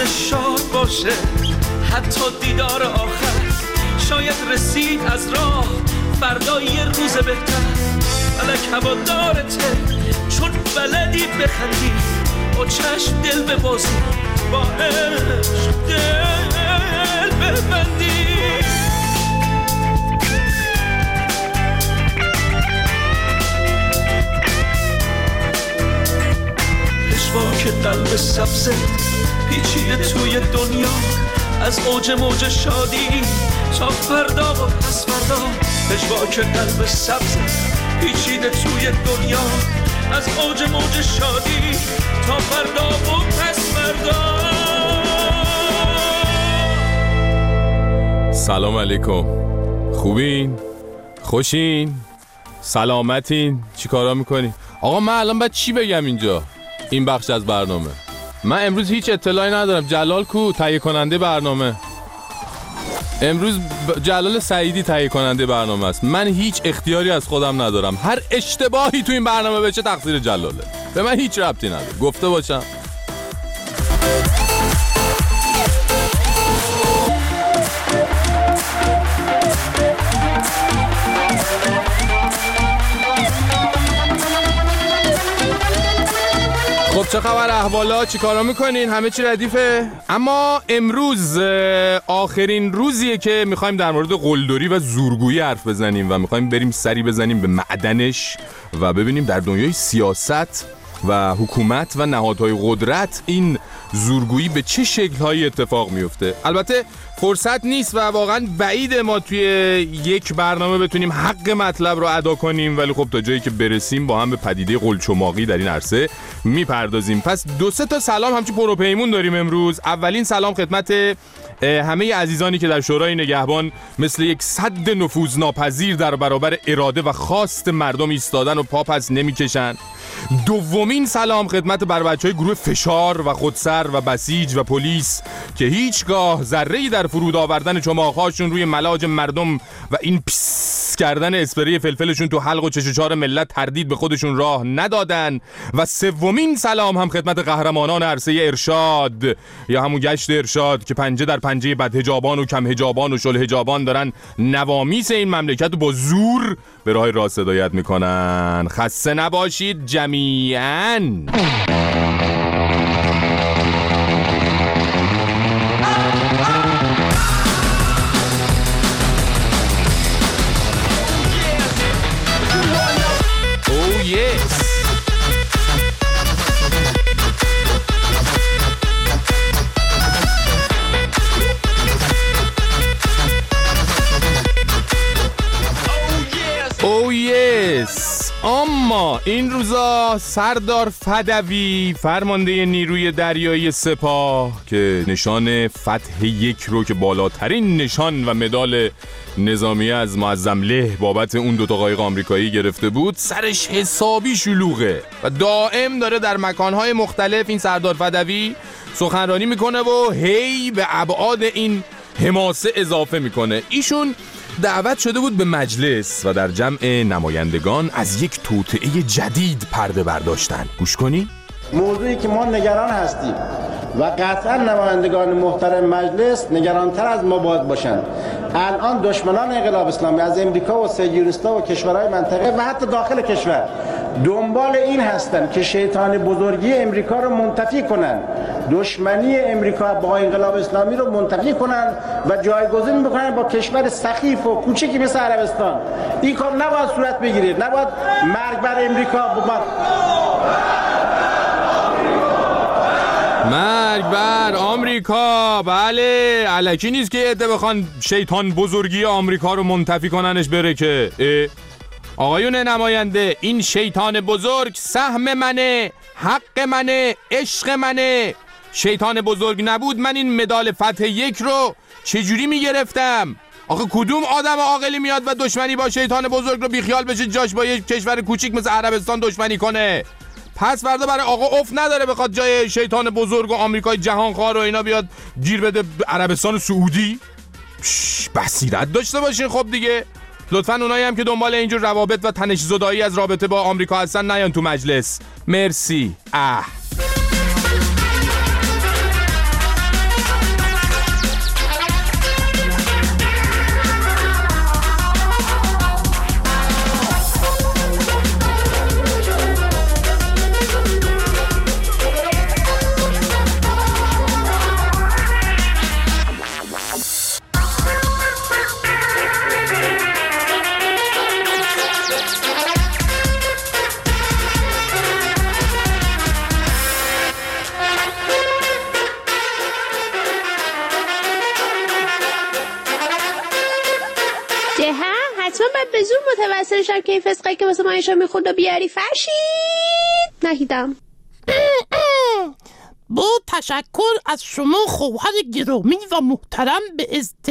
روزش شاد باشه، حتی دیدار آخر شاید رسید از راه، فردا یه روز بهتر. فلک هوادارته چون بلدی بخندی، با چشم دل ببازی، با عشق دل ببندی. پشواک قلب سبزه پیچیده توی دنیا، از اوج موج شادی تا فردا و پس فردا. پشواک قلب سبزه پیچیده توی دنیا، از اوج موج شادی تا فردا و پس فردا. سلام علیکم، خوبین؟ خوشین؟ سلامتین؟ چی کارا میکنین؟ آقا من الان باید چی بگم اینجا؟ این بخش از برنامه من امروز هیچ اطلاعی ندارم. جلال کو تهیه کننده برنامه؟ امروز جلال سعیدی تهیه کننده برنامه است. من هیچ اختیاری از خودم ندارم. هر اشتباهی تو این برنامه بشه تقصیر جلاله، به من هیچ ربطی نداره. گفته باشم. خب چه خبر، احوالا، چی کارا میکنین؟ همه چی ردیفه؟ اما امروز آخرین روزیه که میخوایم در مورد قلدری و زورگویی حرف بزنیم و میخوایم بریم سری بزنیم به معدنش و ببینیم در دنیای سیاست و حکومت و نهادهای قدرت این زورگویی به چه شکل‌هایی اتفاق میفته. البته فرصت نیست و واقعا بعیده ما توی یک برنامه بتونیم حق مطلب رو ادا کنیم، ولی خب تا جایی که برسیم با هم به پدیده قلچماقی در این عرصه میپردازیم. پس 2-3 تا سلام همچین پروپیمون داریم امروز. اولین سلام خدمت همه عزیزانی که در شورای نگهبان مثل یک سد نفوذناپذیر در برابر اراده و خواست مردم ایستادن و پا پس نمیکشن. دومین سلام خدمت بر بچهای گروه فشار و خودسر و بسیج و پلیس که هیچگاه ذره‌ای در فرود آوردن چماق‌هاشون روی ملاج مردم و این پیس کردن اسپری فلفلشون تو حلق و چش و چار ملت تردید به خودشون راه ندادن. و سومین سلام هم خدمت قهرمانان عرصه ارشاد یا همون گشت ارشاد که پنجه در پنجه بدحجابان و کم حجابان و شل حجابان دارن نوامیس این مملکت رو با زور به راه راست هدایت میکنن. خسته نباشید جمیعاً. اما این روزا سردار فدوی فرمانده نیروی دریایی سپاه که نشان فتح 1 رو که بالاترین نشان و مدال نظامی از معظم له بابت اون 2 تا قایق آمریکایی گرفته بود، سرش حسابی شلوغه و دائم داره در مکانهای مختلف این سردار فدوی سخنرانی میکنه و هی به ابعاد این حماسه اضافه میکنه. ایشون دعوت شده بود به مجلس و در جمع نمایندگان از یک توطئه جدید پرده برداشتن. گوش کنی؟ موضوعی که ما نگران هستیم و قطعا نمایندگان محترم مجلس نگرانتر از ما باید باشند. الان دشمنان انقلاب اسلامی از امریکا و صهیونیست‌ها و کشورهای منطقه و حتی داخل کشور دنبال این هستند که شیطان بزرگی امریکا رو منتفی کنند، دشمنی امریکا با انقلاب اسلامی رو منتفی کنند و جایگزین بکنند با کشور سخیف و کوچکی مثل عربستان. این کار نباید صورت بگیره، نباید مرگ بر امریکا مرگ بر آمریکا. بله، الکی نیست که عده بخوان شیطان بزرگی آمریکا رو منتفی کننش بره که آقایون نماینده، این شیطان بزرگ سهم منه، حق منه، عشق منه. شیطان بزرگ نبود من این مدال فتح 1 رو چجوری میگرفتم؟ آخه کدوم آدم عاقلی میاد و دشمنی با شیطان بزرگ رو بیخیال بشه جاش با یک کشور کوچیک مثل عربستان دشمنی کنه؟ پس فردا برای آقا اف نداره بخواد جای شیطان بزرگ و آمریکای جهانخوار و اینا بیاد گیر بده عربستان سعودی. بصیرت داشته باشین. خب دیگه لطفاً اونایی هم که دنبال اینجور روابط و تنش زدایی از رابطه با آمریکا هستن نیان تو مجلس. مرسی. داشتم که این فسقه که واسه مایشا میخوند و بیاری فرشید ندیدم. با تشکر از شما خواهر گرامی و محترم به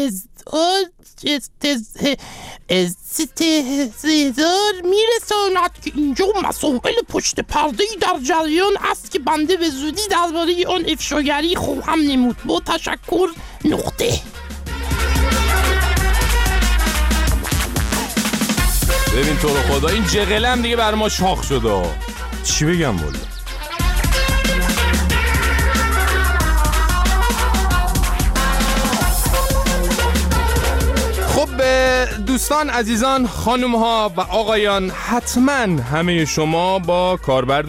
استظهار میرساند که اینجا مسائل پشت پرده‌ای در جریان است که بنده به زودی درباره آن افشاگری خواهم نمود. با تشکر نقطه. ببین تو رو خدا این جغله هم دیگه بر ما شاخ شده. چی بگم والا؟ خب دوستان عزیزان خانم ها و آقایان، حتما همه شما با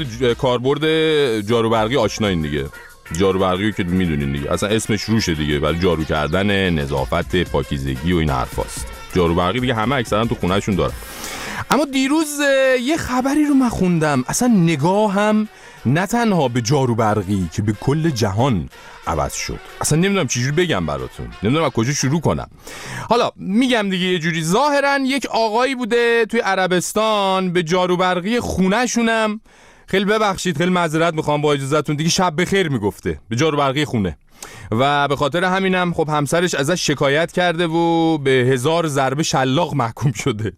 کاربرد جاروبرقی آشناین دیگه. جاروبرقی که میدونین دیگه، اصلا اسمش روشه دیگه، برای جارو کردن، نظافت، پاکیزگی و این حرفاست. جاروبرقی دیگه همه اکثرا تو خونهشون دارن. اما دیروز یه خبری رو من خوندم، اصلا نگاهم نه تنها به جاروبرقی که به کل جهان عوض شد. اصلا نمیدونم چجوری بگم براتون، نمیدونم از کجا شروع کنم. حالا میگم دیگه یه جوری. ظاهرا یک آقایی بوده توی عربستان به جاروبرقی خونه‌شونم، خیلی ببخشید خیلی معذرت میخوام با اجازهتون دیگه، شب بخیر میگفته به جاروبرقی خونه و به خاطر همینم خب همسرش ازش شکایت کرده و به 1000 ضربه شلاق محکوم شده.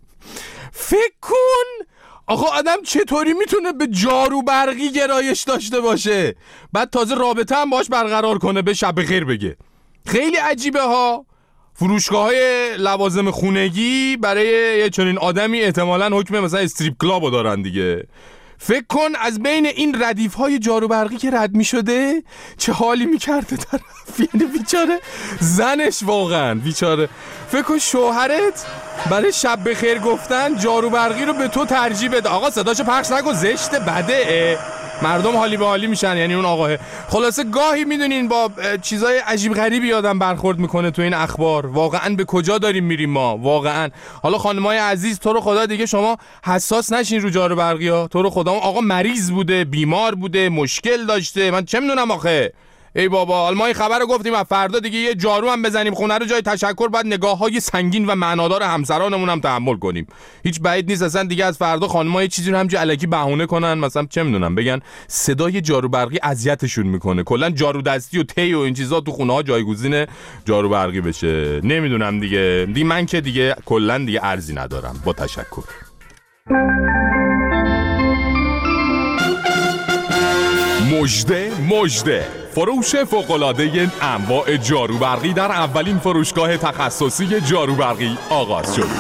فکر کن آقا آدم چطوری میتونه به جاروبرقی گرایش داشته باشه، بعد تازه رابطه هم باش برقرار کنه به شب بخیر بگه. خیلی عجیبه ها. فروشگاه‌های لوازم خونگی برای یه چنین آدمی احتمالاً حکم مثلا استریپ کلابو دارن دیگه. فکر کن از بین این ردیف‌های جاروبرقی که رد می‌شده چه حالی می‌کرده طرف. یعنی بیچاره زنش واقعاً بیچاره. فکر کن شوهرت برای شب بخیر گفتن جاروبرقی رو به تو ترجیح بده. آقا صداشو پخش نکن، زشته، بده. مردم حالی به حالی میشن، یعنی اون آقاه. خلاصه گاهی میدونین با چیزای عجیب غریبی آدم برخورد میکنه تو این اخبار. واقعا به کجا داریم میریم ما واقعا. حالا خانمای عزیز تو رو خدا دیگه شما حساس نشین رو جاروبرقی ها. تو رو خدا اون آقا مریض بوده، بیمار بوده، مشکل داشته، من چه میدونم آخه. ای بابا، حالا ما این خبر رو گفتیم و فردا دیگه یه جارو هم بزنیم خونه رو جای تشکر بعد نگاه‌های سنگین و معنادار همسرانمون هم تحمل کنیم. هیچ بعید نیست اصلا دیگه از فردا خانم‌ها یه چیزی رو همینجوری الکی بهونه کنن، مثلا چه میدونم بگن صدای جاروبرقی اذیتشون میکنه، کلا جارو دستی و تی و این چیزا تو خونه‌ها جایگزین جاروبرقی بشه. نمیدونم دیگه من که دیگه کلا دیگه ارزی ندارم. با تشکر. مژده فروش فوق‌العاده انواع جاروبرقی در اولین فروشگاه تخصصی جاروبرقی آغاز شد.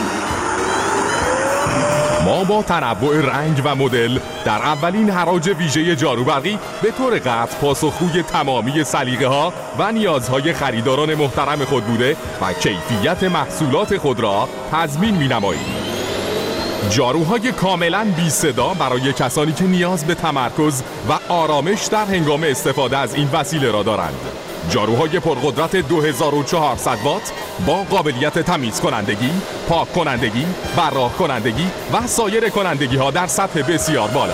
ما با تنوع رنگ و مدل در اولین حراج ویژه جاروبرقی به طور قطع پاسخگوی تمامی سلیقه‌ها و نیازهای خریداران محترم خود بوده و کیفیت محصولات خود را تضمین می‌نماییم. جاروهای کاملا بی صدا برای کسانی که نیاز به تمرکز و آرامش در هنگام استفاده از این وسیله را دارند. جاروهای پرقدرت 2400 وات با قابلیت تمیز کنندگی، پاک کنندگی، براق کنندگی و سایر کنندگی ها در سطح بسیار بالا.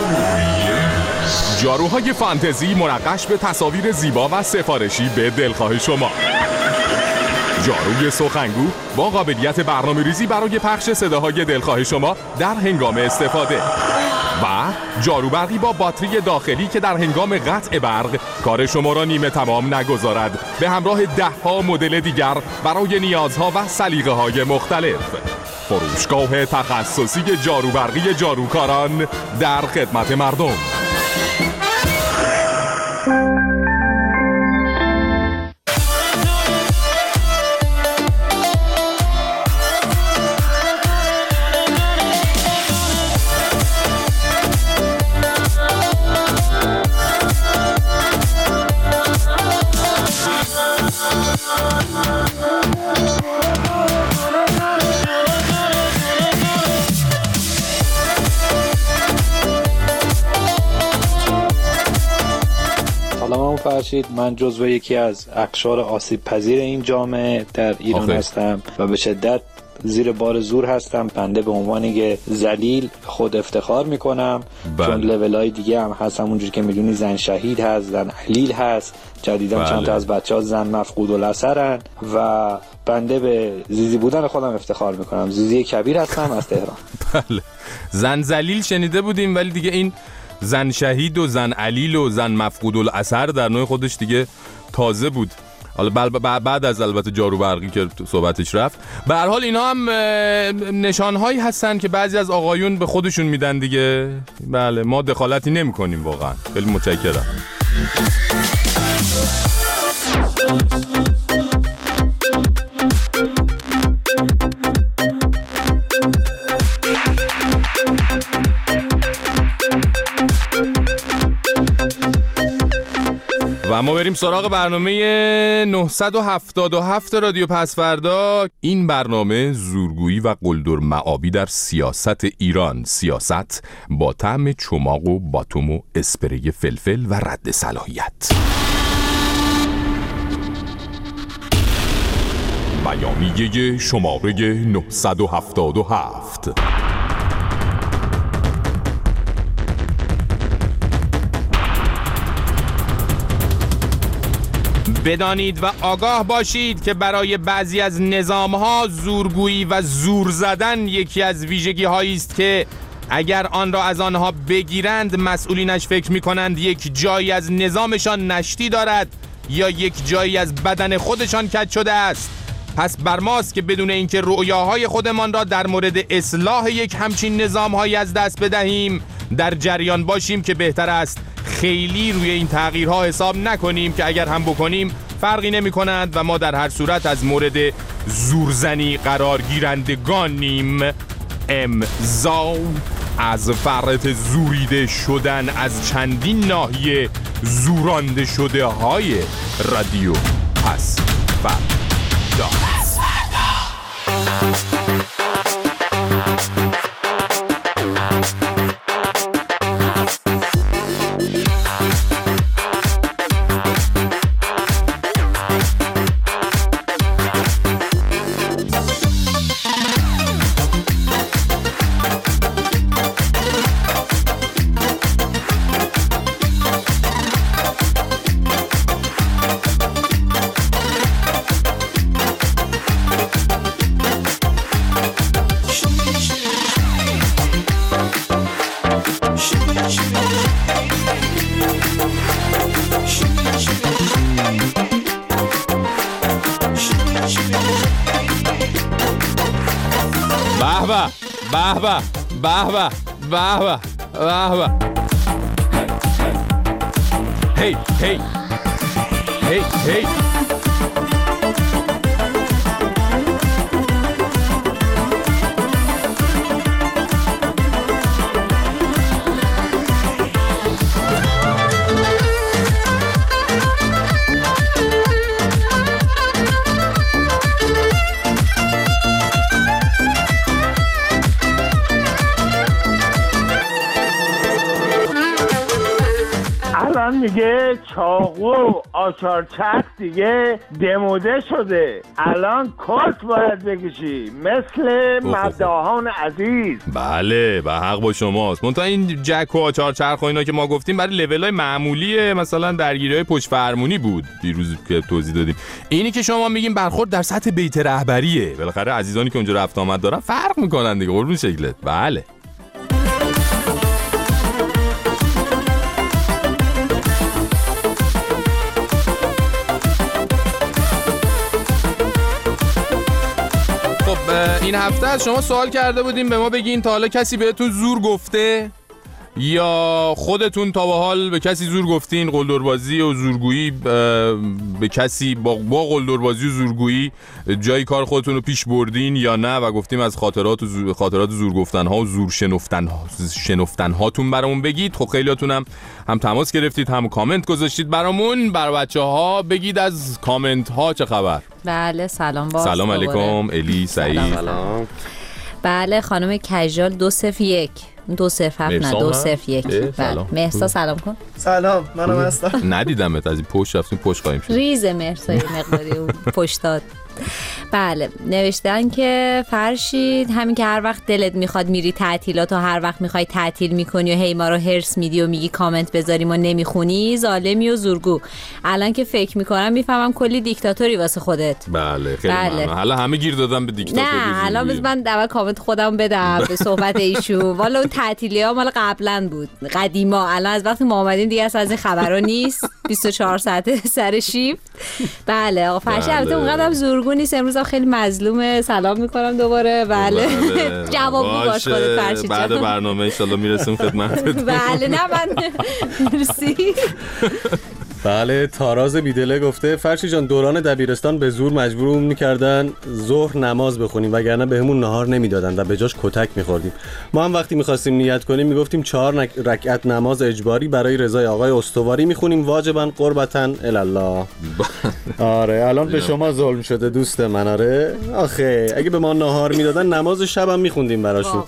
جاروهای فانتزی منقش به تصاویر زیبا و سفارشی به دلخواه شما. جاروی سخنگو با قابلیت برنامه‌ریزی برای پخش صداهای دلخواه شما در هنگام استفاده و جاروبرقی با باتری داخلی که در هنگام قطع برق کار شما را نیمه تمام نگذارد، به همراه 10 مدل دیگر برای نیازها و سلیقه‌های مختلف. فروشگاه تخصصی جاروبرقی جاروکاران در خدمت مردم. فرشید، من جزو یکی از اقشار آسیب پذیر این جامعه در ایران هستم و به شدت زیر بار زور هستم. بنده به عنوان که ذلیل خود افتخار میکنم، چون لولای دیگه هم هست، همونجوری که میدونی زن شهید هست، زن علیل هست، جدیداً چند تا از بچه‌ها زن مفقود الاثرن و بنده به زیزی بودن خودم افتخار میکنم. زیزی کبیر هستم از تهران. بله، زن ذلیل شنیده بودیم، ولی دیگه این زن شهید و زن علیل و زن مفقود الاثر در نوع خودش دیگه تازه بود. حالا بعد از البته جارو برقی که صحبتش رفت. به هر حال اینا هم نشانهایی هستن که بعضی از آقایون به خودشون میدن دیگه. بله، ما دخالتی نمی کنیم واقعا. خیلی متشکرم. و ما بریم سراغ برنامه 977 رادیو پسفردا. این برنامه زورگویی و قلدر معابی در سیاست ایران، سیاست با طعم چماق و باتوم و اسپری فلفل و رد صلاحیت. بیانیه شماره 977. بدانید و آگاه باشید که برای بعضی از نظام‌ها زورگویی و زور زدن یکی از ویژگی‌هایی است که اگر آن را از آنها بگیرند مسئولینش فکر می‌کنند یک جایی از نظامشان نشتی دارد یا یک جایی از بدن خودشان کج شده است. پس بر ماست که بدون اینکه رؤیاهای خودمان را در مورد اصلاح یک همچین نظام‌هایی از دست بدهیم در جریان باشیم که بهتر است خیلی روی این تغییرها حساب نکنیم که اگر هم بکنیم فرقی نمی کنند و ما در هر صورت از مورد زورزنی قرار گیرندگانیم. امضا از فرط زوریده شدن از چندین ناحیه زورانده شده های رادیو پسفردا. Hey, hey, hey, hey. میگه چاقو آچار چرخ دیگه دموده شده، الان کات باید بکشی مثل مداحان عزیز. بله به حق با شماست. منتها این جک و آچار چرخ و اینا که ما گفتیم برای لولای معمولیه، مثلا درگیری‌های پشت فرمونی بود دیروز که توضیح دادیم. اینی که شما میگین برخورد در سطح بیت رهبریه، بالاخره عزیزانی که اونجا رفت آمد دارن فرق میکنن دیگه قربون شکلت. بله این هفته از شما سوال کرده بودیم به ما بگین تا حالا کسی بهتون زور گفته یا خودتون تا به حال به کسی زور گفتین، قلدربازی و زورگویی به کسی با قلدربازی و زورگویی جای کار خودتون رو پیش بردین یا نه و گفتیم از خاطرات زور گفتن ها و زور شنفتن هاتون برامون بگید. خب خیلیاتون هم تماس گرفتید هم کامنت گذاشتید برامون. بر بچه‌ها بگید از کامنت ها چه خبر؟ بله سلام سلام علیکم الی سعید. سلام. بله خانم کژال 201 207 نه 201. بله مهسا سلام کن. سلام منم هستم. ندیدمت از این پشت رفتیم پشت قایم شد. ریز مهسا یه مقداری پشت داد. بله نوشتن که فرشید همین که هر وقت دلت میخواد میری تعطیلات و هر وقت میخوای تعطیل میکنی و هی ما رو هرس میدی و میگی کامنت بذاریم و نمیخونی، ظالمی و زورگو. الان که فکر میکنم میفهمم کلی دیکتاتوری واسه خودت. بله خیلی ممنون. حالا همه گیر دادن به دیکتاتوری. نه الان بس من اول کامنت خودم بدم به صحبت ایشون. والا اون تعطیلی ها مال قبلا بود، قدیما. الان از وقتی ما اومدیم دیگه از این خبرا نیست. 24 ساعت سر شیفت. بله آقا فرشید البته اونقدر زورگو نیست، امروز خیلی مظلومه. سلام میکنم دوباره. بله جواب باش خودت فرشید. بعد برنامه ان شاءالله میرسیم خدمتت. بله نه من مرسی. بله تاراز بیدله گفته فرشید جان دوران دبیرستان به زور مجبورمون میکردن ظهر نماز بخونیم وگرنه بهمون نهار نمیدادن و به جاش کتک میخوردیم. ما هم وقتی میخواستیم نیت کنیم میگفتیم 4 رکعت نماز اجباری برای رضای آقای استواری میخونیم واجبا قربتن الله. آره الان به شما ظلم شده دوست من. آره آخه اگه به ما نهار میدادن نماز شبم میخوندیم براشون.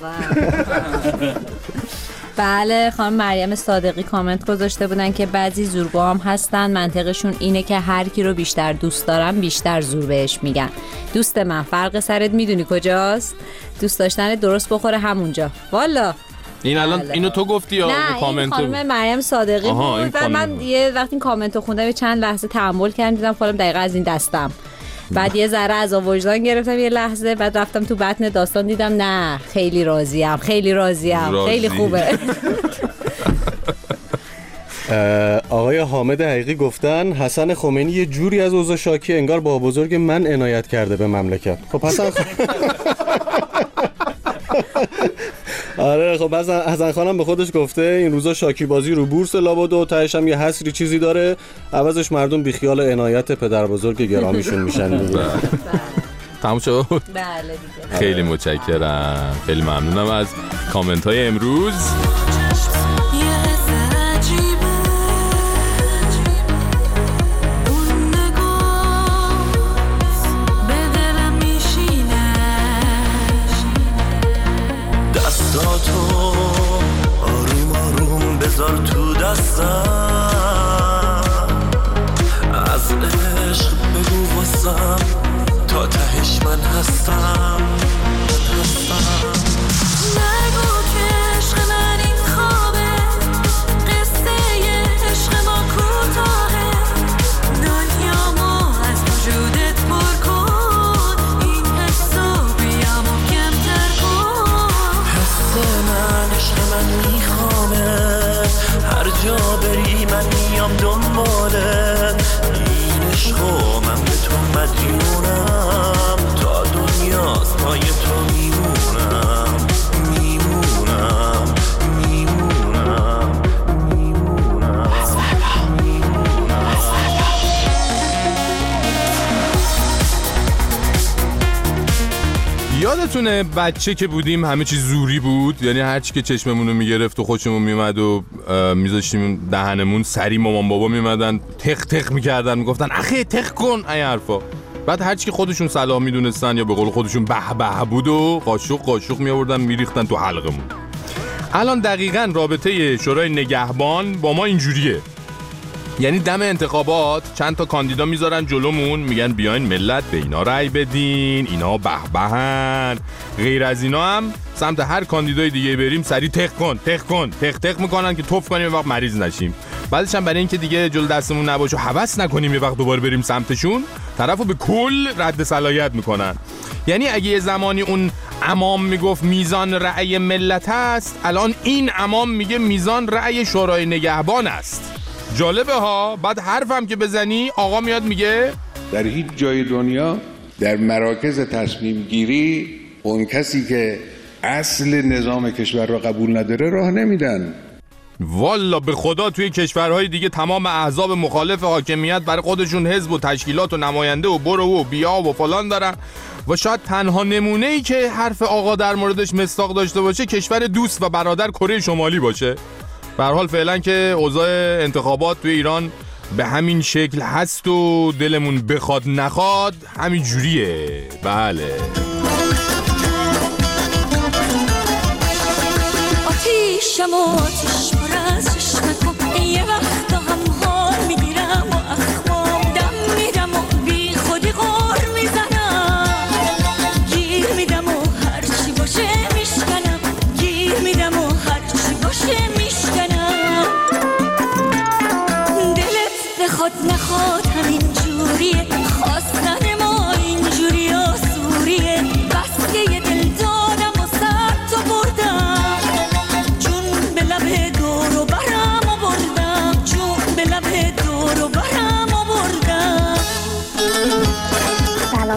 بله خانم مریم صادقی کامنت گذاشته بودن که بعضی زورگوها هم هستن، منطقشون اینه که هر کی رو بیشتر دوست دارن بیشتر زور بهش میگن. دوست من فرق سرت میدونی کجاست؟ دوست داشتن درست بخوره همونجا. والا این الان اینو تو گفتی یا کامنت؟ نه این خانم مریم صادقی بود و من یه وقتی کامنتو خوندم چند لحظه تأمل کردم دیدم خودم دقیقاً از این دستم. بعد یه ذره از وجدان گرفتم یه لحظه، بعد رفتم تو بطن داستان دیدم نه خیلی راضیم خیلی خوبه. آقای حامد حقیقی گفتن حسن خمینی یه جوری از اوضاع شاکی انگار با بزرگ من عنایت کرده به مملکت. خب حسن آره خب حسن خانم به خودش گفته این روزا شاکی بازی رو بورس لابد و تهش هم یه حسری چیزی داره، عوضش مردم بیخیال عنایت پدر بزرگ گرامیشون میشن دیگه. تموم شد؟ بله دیگه. خیلی متشکرم، خیلی ممنونم از کامنت های امروز. بذار تو دستم از عشق بگو واسم تا تهش من هستم نگو که عشق من این خوابه قصه عشق ما کوتاهه دنیامو از وجودت پر کن این حسو بیا محکم‌تر کن حس من عشق من میخوامه هر جا بری من میام دنبالت این عشقو من به تو مدیونم تا دنیاست پای تو میمونم یادتونه بچه که بودیم همه چیز زوری بود، یعنی هر چی که چشممونو میگرفت و خوشمون میومد و میذاشتیم دهنمون سری مامان بابا میمدن تق تق میکردن میگفتن اخی تق کن این حرفا. بعد هر چی که خودشون صلاح میدونستن یا به قول خودشون به به بود و قاشق میآوردن میریختن تو حلقمون. الان دقیقاً رابطه شورای نگهبان با ما اینجوریه، یعنی دم انتخابات چند تا کاندیدا میذارن جلومون میگن بیاین ملت به اینا رأی بدین، اینا به بهن. غیر از اینا هم سمت هر کاندیدای دیگه بریم سری تق میکنن که توف کنیم یه وقت مریض نشیم. بعدش هم برای اینکه دیگه جلو دستمون نباشه هوس نکنیم یه وقت دوباره بریم سمتشون، طرفو به کل رد صلاحیت میکنن. یعنی اگه یه زمانی اون امام میگفت میزان رأی ملت است، الان این امام میگه میزان رأی شورای نگهبان است. جالبه ها. بعد حرفم که بزنی آقا میاد میگه در هیچ جای دنیا در مراکز تصمیم گیری اون کسی که اصل نظام کشور را قبول نداره راه نمیدن. والا به خدا توی کشورهای دیگه تمام احزاب مخالف حاکمیت برای خودشون حزب و تشکیلات و نماینده و برو و بیا و فلان دارن و شاید تنها نمونه‌ای که حرف آقا در موردش مصداق داشته باشه کشور دوست و برادر کره شمالی باشه. به هر حال فعلا که اوضاع انتخابات توی ایران به همین شکل هست و دلمون بخواد نخواد همین جوریه. بله آتیش پر از چشم تو یه وقتا هم حال میگیرم و اخمام دم میدم و بی خودی غار میزنم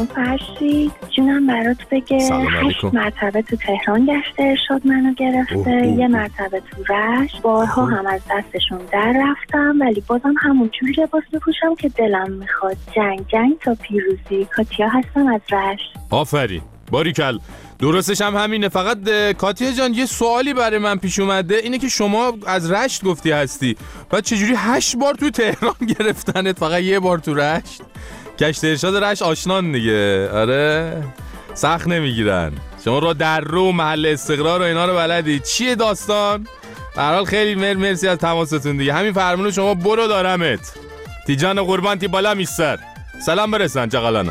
سلام فرشید جونم برات بگه 8 مرتبه تو تهران گشت ارشاد منو گرفته، یه مرتبه تو رشت، بارها هم از دستشون در رفتم ولی بازم همون جوری لباس بپوشم که دلم میخواد. جنگ تا پیروزی. کاتیا هستم از رشت. آفرین، باریکل. درستش هم همینه. فقط کاتیا جان یه سوالی برای من پیش اومده، اینه که شما از رشت گفتی هستی، بعد چجوری 8 بار تو تهران گرفتنت فقط یه بار تو رشت؟ گشت ارشاد رشت آشنان دیگه. آره سخت نمیگیرن. شما را در رو محل استقرار و اینا رو بلدی. چیه داستان؟ در حال خیلی مرسی از تماستون دیگه. همین فرمونو شما برو دارمت. تیجان قربان تی بالا میستر. سلام برسن چقالانا.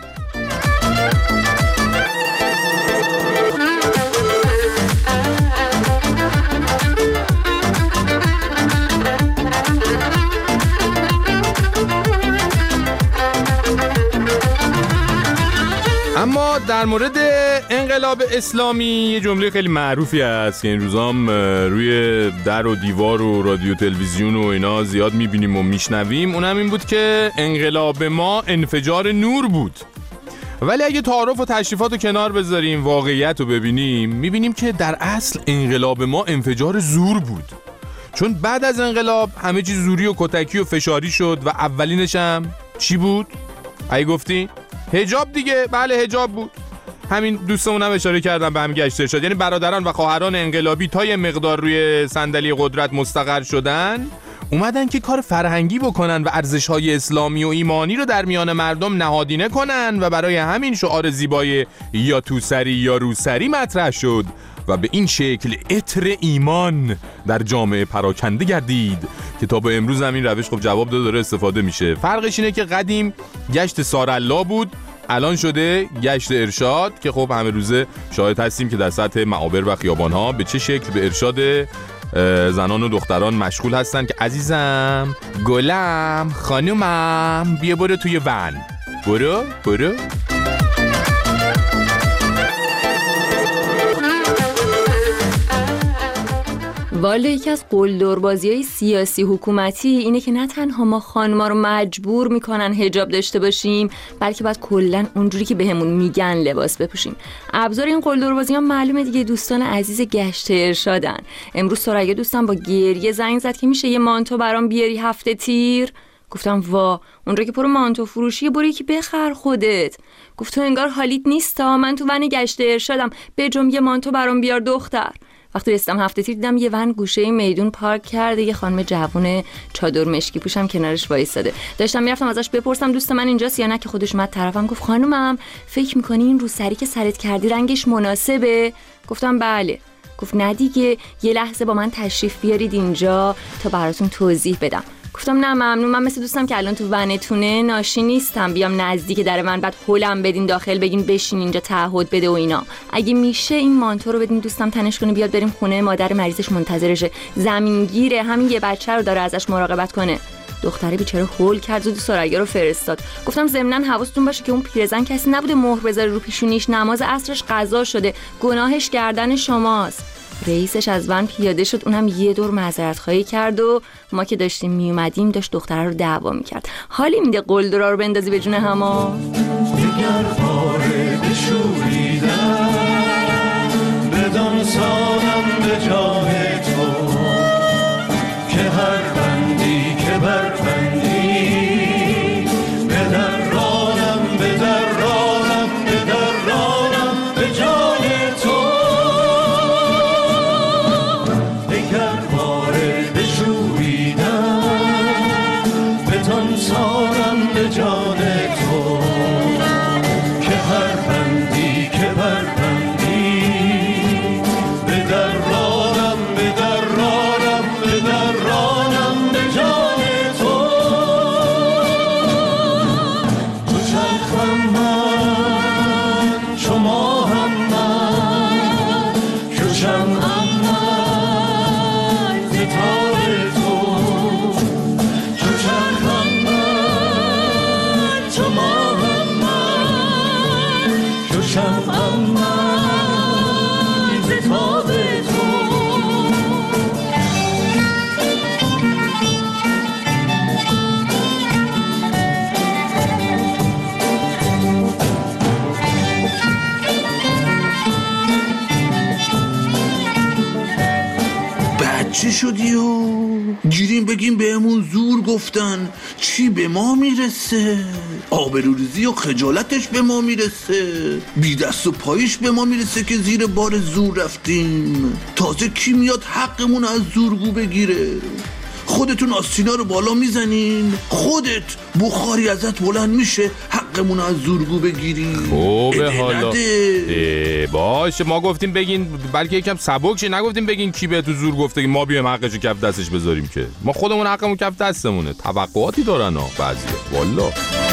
اما در مورد انقلاب اسلامی یه جمله خیلی معروفی هست که این روزام روی در و دیوار و رادیو تلویزیون و اینا زیاد میبینیم و میشنویم. اونم این بود که انقلاب ما انفجار نور بود. ولی اگه تعارف و تشریفات رو کنار بذاریم، واقعیت رو ببینیم، میبینیم که در اصل انقلاب ما انفجار زور بود. چون بعد از انقلاب همه چیز زوری و کتکی و فشاری شد و اولینش هم چی بود؟ اگه گفتی؟ حجاب دیگه. بله حجاب بود. همین دوستمونم اشاره کردم به همین گشت ارشاد، یعنی برادران و خواهران انقلابی تا یه مقدار روی صندلی قدرت مستقر شدن، اومدن که کار فرهنگی بکنن و ارزش‌های اسلامی و ایمانی رو در میان مردم نهادینه کنن و برای همین شعار زیبای یا توسری یا روسری مطرح شد و به این شکل عطر ایمان در جامعه پراکنده گردید که تا به امروز هم این روش خب جواب داره استفاده میشه. فرقش اینه که قدیم گشت سارالله بود، الان شده گشت ارشاد که خب همه روزه شاهد هستیم که در سطح معابر و خیابان‌ها به چه شکل به ارشاد زنان و دختران مشغول هستن که عزیزم، گلم، خانومم، بیا برو توی ون، برو. والا یکی از قلدربازی‌های سیاسی حکومتی اینه که نه تنها ما خانم‌ها رو مجبور میکنن حجاب داشته باشیم، بلکه باید کلاً اونجوری که بهمون میگن لباس بپوشیم. ابزار این قلدربازی‌ها معلومه دیگه. دوستان عزیز گشت ارشادن. امروز سریا دوستم با گریه زنگ زد که میشه یه مانتو برام بیاری هفته تیر. گفتم وا، اون رو که پر مانتو فروشیه، برو یکی بخر خودت. گفت تو انگار حالیت نیستا، من تو ون گشت ارشادم، بجم یه مانتو برام بیار دختر. وقتی رسیدم هفته تیر دیدم یه ون گوشه میدون پارک کرده، یه خانم جوونه چادر مشکی پوشم کنارش وایساده. داشتم میرفتم ازش بپرسم دوست من اینجاست یا نه که خودش اومد طرفم گفت خانومم فکر می‌کنی این روسری که سرت کردی رنگش مناسبه؟ گفتم بله. گفت نه دیگه، یه لحظه با من تشریف بیارید اینجا تا براتون توضیح بدم. گفتم نه ممنون، من مثل دوستم که الان تو ونتونه ناشی نیستم بیام نزدیک در من بعد هولم بدین داخل بگین بشین اینجا تعهد بده و اینا. اگه میشه این مانتو رو بدین دوستم تنش کنه بیاد بریم خونه، مادر مریضش منتظرشه، زمینگیره، همین یه بچه رو داره ازش مراقبت کنه. دختره بیچاره هول کرد و سریا رو فرستاد. گفتم ضمناً حواستون باشه که اون پیرزن کسی نبوده مهر بذاره رو پیشونیش، نماز عصرش قضا شده، گناهش گردن شماست. رئیسش از ون پیاده شد، اونم یه دور معذرت خواهی کرد و ما که داشتیم می اومدیم داشت دختره رو دعوا میکرد. حالی میده قلدرا رو بندازی به جون هما. دیگر باره بشوریدم بدان سالم به جای تو که هر بندی که بربندی به در رانم به در رانم به در رانم به جای تو. دیگر باره بشوریدم بدان سالم به جای تو که چی شدی و گیریم بگیم بهمون زور گفتن چی به ما میرسه، آبروریزی و خجالتش به ما میرسه، بی دست و پایش به ما میرسه که زیر بار زور رفتیم. تازه کی میاد حقمون از زورگو بگیره؟ خودتون آستینا رو بالا میزنین، خودت بخاری ازت بلند میشه حقمون از زورگو بگیری. خوبه حالا باشه، ما گفتیم بگین بلکه یکم سبک شه، نگفتیم بگین کی به تو زور گفته که ما بیایم حقشو کف دستش بذاریم، که ما خودمون حقمون کف دستمونه. توقعاتی دارن ها بعضیا والله.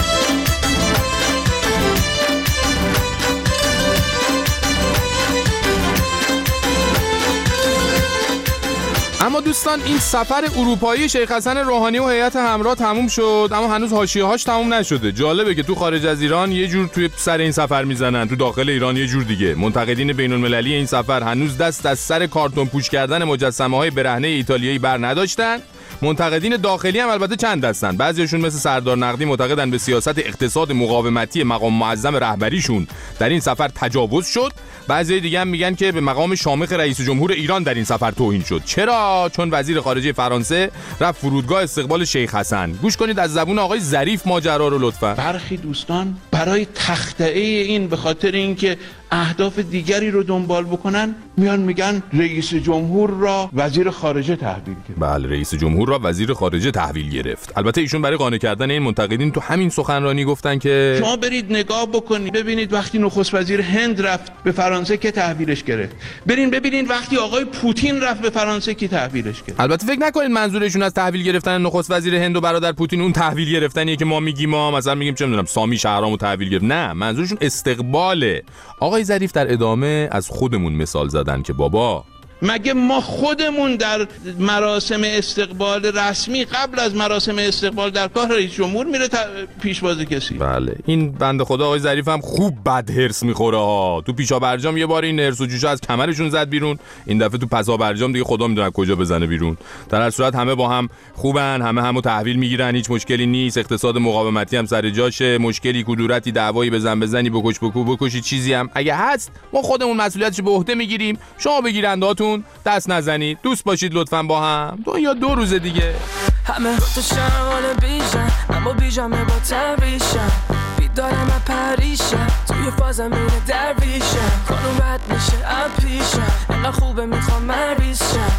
اما دوستان این سفر اروپایی شیخ حسن روحانی و هیئت همراه تموم شد، اما هنوز حاشیه‌هاش تموم نشده. جالبه که تو خارج از ایران یه جور توی سر این سفر میزنن، تو داخل ایران یه جور دیگه. منتقدین بین‌المللی این سفر هنوز دست از سر کارتون پوش کردن مجسمه‌های برهنه ایتالیایی بر نداشتن. منتقدین داخلی هم البته چند دستن. بعضیشون مثل سردار نقدی معتقدن به سیاست اقتصاد مقاومتی مقام معظم رهبریشون در این سفر تجاوز شد. بعضی دیگه هم میگن که به مقام شامخ رئیس جمهور ایران در این سفر توهین شد. چرا؟ چون وزیر خارجه فرانسه رفت فرودگاه استقبال شیخ حسن. گوش کنید از زبون آقای ظریف ماجرا رو لطفا. برخی دوستان برای تخطئه این به خاطر اینکه اهداف دیگری رو دنبال بکنن میان میگن رئیس جمهور را وزیر خارجه تحویل گرفت. بله، رئیس جمهور را وزیر خارجه تحویل گرفت. البته ایشون برای قانع کردن این منتقدین تو همین سخنرانی گفتن که شما برید نگاه بکنید ببینید وقتی نخست وزیر هند رفت به فرانسه که تحویلش گرفت، برین ببینید وقتی آقای پوتین رفت به فرانسه که تحویلش گرفت. البته فکر نکنید منظورشون از تحویل گرفتن نخست وزیر هند و برادر پوتین اون تحویل گرفتنیه که ما میگیم، ما مثلا میگیم چه میدونم سامی شهرامو تحویل گرفت. نه، منظورشون استقباله. آقای ظریف در ادامه از خودمون مثال زدن که بابا مگه ما خودمون در مراسم استقبال رسمی قبل از مراسم استقبال در کار رئیس جمهور میره پیشواز کسی؟ بله، این بنده خدا آقای ظریف هم خوب بد هرس میخوره ها. تو پیشا برجام یه بار این هرس و جوشا از کمرشون زد بیرون، این دفعه تو پسا برجام دیگه خدا میدونه کجا بزنه بیرون. در هر صورت همه با هم خوبن، همو تحویل میگیرن، هیچ مشکلی نیست. اقتصاد مقاومتی هم سر جاشه، مشکلی کدورتی دعوایی بزنی بکش بکشی چیزی هم اگه هست ما خودمون مسئولیتش به عهده میگیریم. شما بگیرنداتون دست نزنید، دوست باشید لطفاً با هم. یا 2 روز دیگه همه تو شمال بیشن اما بیجامه با تبیشن بیدارم پریشن توی فازم اینه درویشن کانون رد میشه اپیشن اینقدر خوبه میخوام مریشن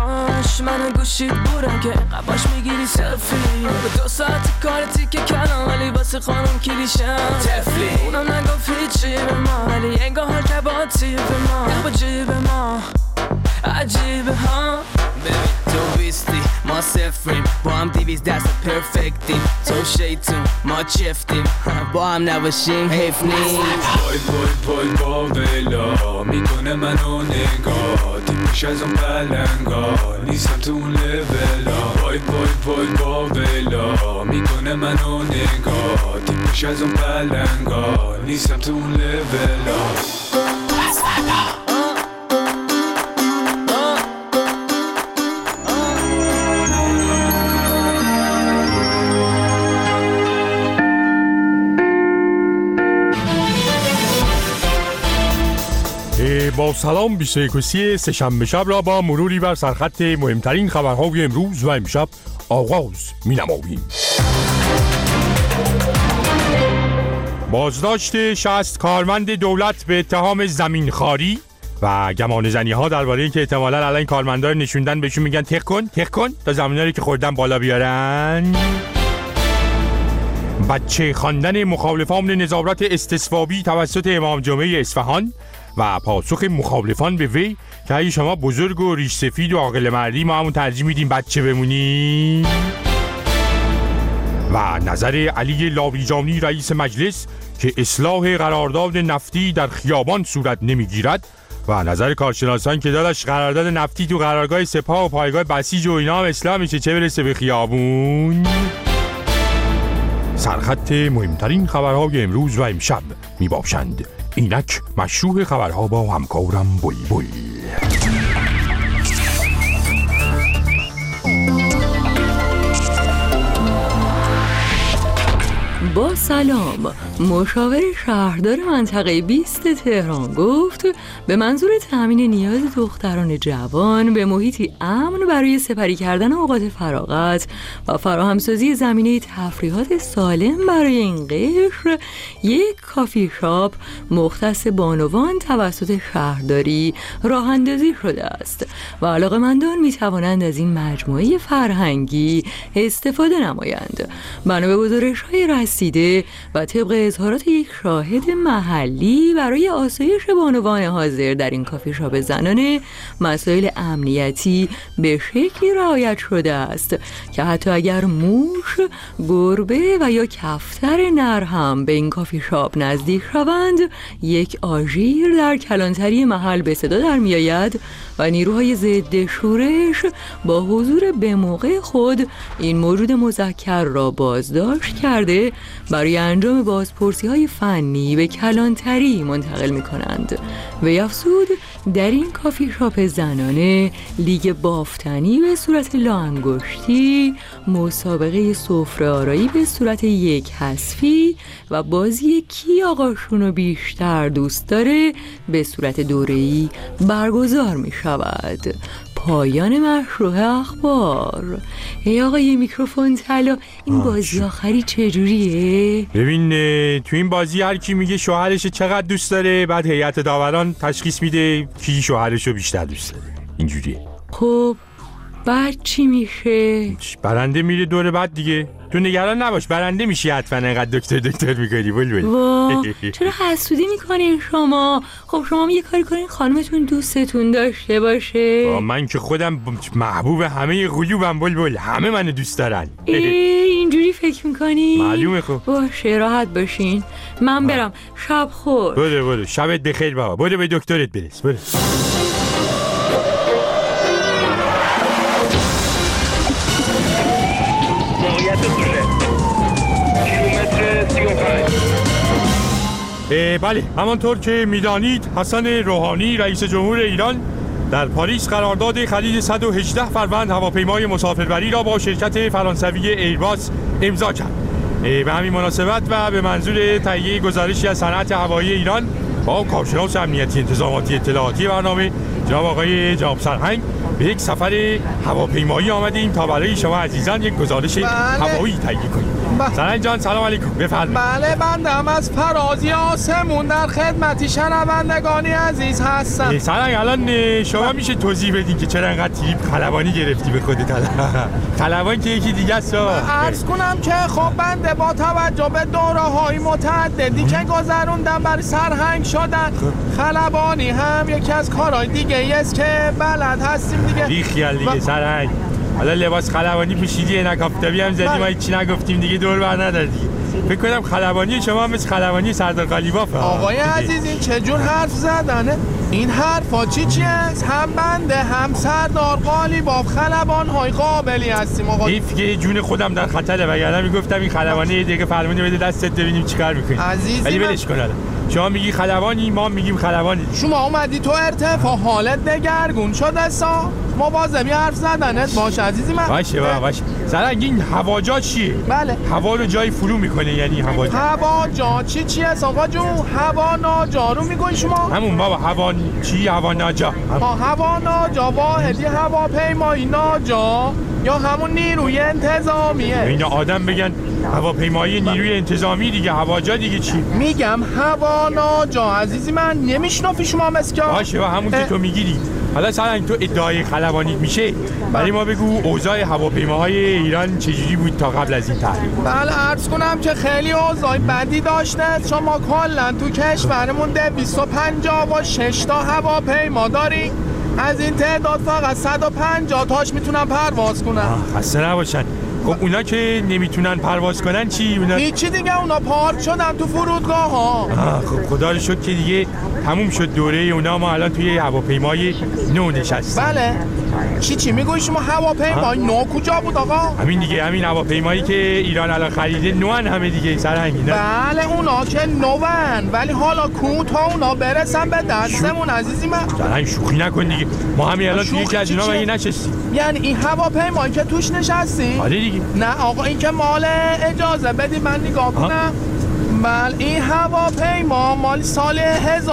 کاش من گوشید بودم که قباش میگیری سلفی به 2 ساعت کار تیکه کلام ولی واسه خانم کلیشن تفلی اونم نگفت هیچی به ما ولی انگاه حال که با تیب ما با جیب ما عجیبه ها ببین تو بیستی ما سفریم با هم 200 دست پرفکتیم تو شیطون ما چفتیم با هم نباشیم حیف نیست وای با بلا میکنه منو نگاه دیمش از اون بلنگا نیستم تو اون لولا وای با بلا میکنه منو نگاه دیمش از اون بلنگا نیستم تو اون لولا با سلام 21 سه‌شنبه شب را با مروری بر سرخط مهمترین خبرهای امروز و امشب آغاز می‌نماییم. بازداشت 60 کارمند دولت به اتهام زمینخواری و گمانه‌زنی‌ها درباره اینکه احتمالاً الان کارمندا رو نشوندن بهشون میگن تق کن تا زمینایی که خوردن بالا بیارن. بچه خواندن مخالفان نظارت استصوابی توسط امام جمعه اصفهان و پاسخ مخالفان به وی که اگه شما بزرگ و ریش سفید و عاقل مردی ما همون ترجیح میدیم بچه بمونی. و نظر علی لاویجانی رئیس مجلس که اصلاح قرارداد نفتی در خیابان صورت نمیگیرد و نظر کارشناسان که داداش قرارداد نفتی تو قرارگاه سپاه و پایگاه بسیج و اینا هم اصلاح میشه چه برسه به خیابون. سرخط مهمترین خبرهای امروز و امشب میباشند. اینک مشروع خبرها با همکارم بلبل. با سلام. مشاور شهردار منطقه 20 تهران گفت به منظور تأمین نیاز دختران جوان به محیطی امن برای سپری کردن اوقات فراغت و فراهمسازی زمینه تفریحات سالم برای این قشر، یک کافی شاپ مختص بانوان توسط شهرداری راه اندازی شده است و علاقه‌مندان می توانند از این مجموعه فرهنگی استفاده نمایند. بنا به گزارش‌های رسیده و طبق اظهارات یک شاهد محلی، برای آسایش بانوان حاضر در این کافی شاپ زنانه مسائل امنیتی به شکلی رعایت شده است که حتی اگر موش، گربه و یا کفتر نر هم به این کافی شاپ نزدیک شوند، یک آژیر در کلانتری محل به صدا در می آید و نیروهای ضد شورش با حضور به موقع خود این موجود مذکر را بازداشت کرده برای انجام بازپرسی‌های فنی به کلانتری منتقل می‌کنند. وی افزود در این کافی شاپ زنانه لیگ بافتنی به صورت لاانگشتی، مسابقه سفره آرایی به صورت یک حذفی و بازی کی آقاشونو بیشتر دوست داره به صورت دوره‌ای برگزار می‌شود. پایان مشروع اخبار. ای آقای میکروفون طلا، این بازی آخری چجوریه؟ ببین تو این بازی هر کی میگه شوهرش چقدر دوست داره، بعد هیئت داوران تشخیص میده کی شوهرشو بیشتر دوست داره. اینجوریه. خب بعد چی میشه؟ برنده میره دور بعد دیگه. تو نگران نباش، برنده میشی حتما. انقدر دکتر میکنی بلبل. وا چرا حسودی میکنین شما؟ خب شما هم یه کاری کنین خانمتون دوستتون داشته باشه. من که خودم محبوب همه قلوبم بلبل، همه منو دوست دارن. اینجوری فکر میکنی؟ معلومه. خب باشه راحت باشین، من برم. شب خوش. برو شبت بخیر بابا. برو به دکترت برس. برو. بله همانطور که میدانید حسن روحانی رئیس جمهور ایران در پاریس قرارداد خرید 118 فروند هواپیمای مسافربری را با شرکت فرانسوی ایرباس امضا کرد. به همین مناسبت و به منظور تهیه گزارشی از صنعت هوایی ایران با کارشناس امنیتی انتظاماتی اطلاعاتی برنامه جناب آقای جناب سرهنگ به یک سفر هواپیمایی آمدیم تا برای شما عزیزان یک گزارش هوایی تهیه کنیم. سرهنگ جان سلام علیکم، بفرمایید. بله بندم از فرازی آسمون در خدمتی شنوندگانی عزیز هستم. سرهنگ الان شما میشه توضیح بدین که چرا انقدر تریپ خلبانی گرفتی به خودت؟ خلبان که یکی دیگه است. عرض کنم که خب بنده با توجه به دوره‌های متعددی که گذروندم برای سرهنگ شدن، خلبانی هم یکی از کارهای دیگه است که بلد هستیم دیگه. بی خیال دیگه سرهنگ. حالا لباس خلبانی پوشیدی، عینک آفتابی هم زدی، ما هیچی نگفتیم دیگه، دور بر ندادی. فکر کنم خلبانی شما مثل خلبانی سردار قالیباف. آقای عزیز این چه جور حرف زدنه؟ این حرفا چیه؟ هم بنده هم سردار قالیباف خلبان‌های قابلی هستیم آقا. حیف که جون خودم در خطره، وگرنه میگفتم این خلبانی دیگه فرمونی بده دستت ببینیم چیکار می‌کنی. عزیزی ولی ولش کن. شما میگی خلبانی، ما میگیم خلبانی. شما اومدی تو ارتفاع حالت دگرگون شده سا مواظبی حرف زدنت باش عزیزی من. باشه سرنگ این هواجا چیه؟ بله هوا رو جای فرو میکنه، یعنی هواجا چیه آقا جون؟ هوا ناجا رو میگوی شما؟ همون بابا هوا چی؟ هوا ناجا. هوا ناجا واحدی هواپیمایی ناجا یا همون نیروی انتظامیه. اینا آدم بگن هواپیمایی نیروی انتظامی دیگه، هواجا دیگه چی؟ میگم هوا ناجا عزیزی من، نمیشنافی شما مسکا؟ باشه همون که تو میگیری. حالا سرنگ تو ادعای خلبانی میشه، ولی ما بگو اوضاع هواپیماهای ایران چجوری بود تا قبل از این تحریم؟ بله عرض کنم که خیلی اوضاع بدی داشته. شما کلا تو کشورمون 256 تا هواپیما داریم. از این تعداد فقط 150 تاش میتونن پرواز کنن. خسته نباشن. خب اونا که نمیتونن پرواز کنن چی؟ اونا هیچی دیگه، اونا پارک شدن تو فرودگاه ها. خب خدا رو شکر که دیگه تموم شد دوره اونا. ما الان توی هواپیمای نو نشستیم. بله چی میگوی شما؟ هواپیمای نو کجا بود آقا؟ همین دیگه، همین هواپیمایی که ایران الان خریده نوان همه دیگه سرهنگ. بله اونا که نوان، ولی حالا کو تا اونا برسن به دستمون عزیزی من. سرهنگ شوخی نکن دیگه، ما همین الان توی یکی از اینا مگه نشستیم؟ یعنی این هواپیمایی که توش نشستی؟ آره دیگه. نه آقا این که مال اجازه بدی من نگاه کنم. بله این هواپیما مال سال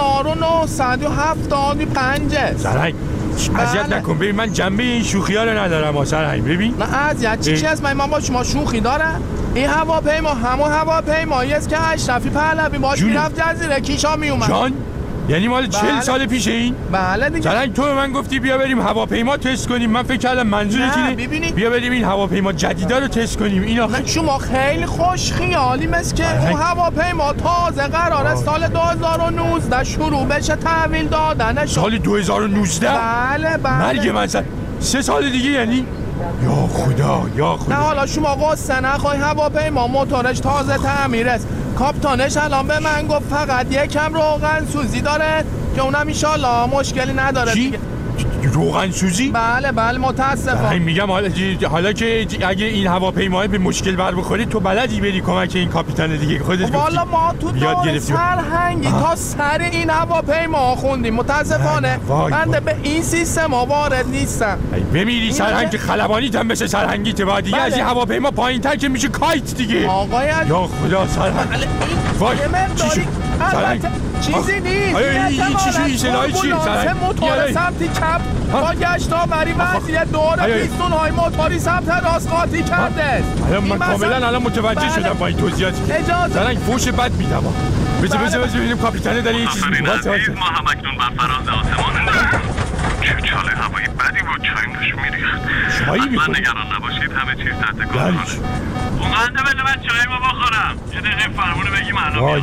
1975 سرنگ اذیت نکن ببین من جنبه این شوخی ها رو ندارم سرنگ ببین نه اذیت چی هست من با شما شوخی دارم این هواپیما همون هواپیمایی است که اشرفی پهلوی باش میرفت جزیره کیشا میومد جان یعنی مال 40 سال پیشه این؟ بله دیگه سرنگ تو به من گفتی بیا بریم هواپیما تست کنیم من فکر کردم منظورت اینه بیا بریم این هواپیما جدیدا رو تست کنیم این آخه شما خیلی خوش خیالی مثل که اون هواپیما تازه قراره سال 2019 شروع بشه تحویل دادنش سال 2019 بله مرگ من 3 سال دیگه یعنی یا خدا نه حالا شما قصه نخوای هواپیما موتورش تازه تعمیر است کاپتانش الان به من گفت فقط یکم روغن سوزی داره که اونم انشالله مشکلی نداره دیگه روغن سوزی؟ بله متاسفم میگم حالا که اگه این هواپیما به مشکل بر بخوره تو بلدی بری کمک این کاپیتان دیگه خودت گفتی والا ما تو دور سرهنگی تا سر این هواپیما خوندیم متاسفانه من به این سیستم وارد نیستم بمیری سرهنگ خلبانیت هم بشه سرهنگیت بعد دیگه از این هواپیما پایین تر که میشه کایت دیگه آقای یا خدا سرهنگ وای البته چیزی نیست چی سرهنگ موتور سمتی چپ با گشت آوری وضعیت دور پیستون های موتوری سمت راست قاطی کرده من کاملا الان متوجه شدم با این توضیحات سرهنگ فوش بد میدم بذار ببینیم کاپیتان داره یه چیز ما هم اکنون بر فراز آسمان چه چاله هوایی بدی بود چایم داشت میریخت اصلا نگران نباشید همه چیز تحت کنترله اونقدر بده من چای ما بخورم یه دقیقه فرمونه بگیم الان میام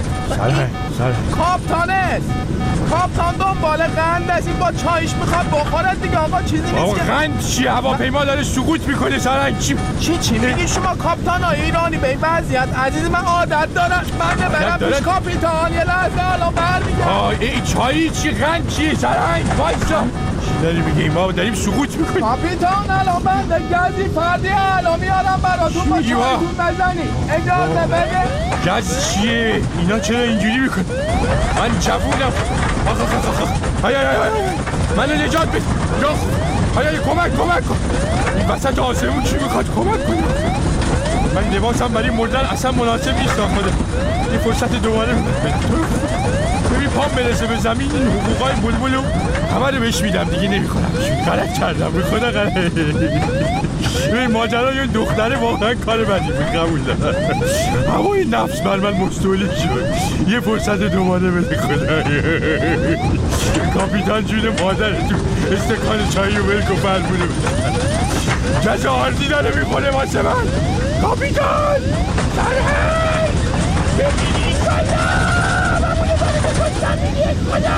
کاپتان دنبال قند است این با چایش میخواد بخوره دیگه آقا چیزی نیست که قند چی هواپیما داره سقوط میکنه سرنگ چی میگی شما کاپتان های ایرانی به این وضعیت عزیز من عادت دارم من برم پیش کاپیتان یه لحظه الان برمیگم این چایی چی قند چی سرنگ وایسا داری میگه ما داریم سقوط میکنیم کاپیتان الان بنده گازی فردی الان میارم براتون با چایتون بزنی اجازه بده گاز چیه اینا چرا اینجوری میکنه من جوونم منو نجات بده کمک کن این وسط آسمون چی میخواد کمک کنه من لباسم برای مردن اصلا مناسب نیست خدا یه فرصت دوباره ببین پام برسه به زمین این حقوقای بلبلو همه رو بهش میدم دیگه نمیخورم غلط کردم به خدا غلط ببین ماجرا یه دختره واقعا کار بدی بود قبول دارم اما این نفس بر من مستولی شد یه فرصت دوباره بده خدا کاپیتان جون مادرتون استکان چایی رو بلک و فرمونه جزا آردی داره میخوره واسه من کاپیتان سرهنگ ببینی خدا بابونه داره بکنم ببینی خدا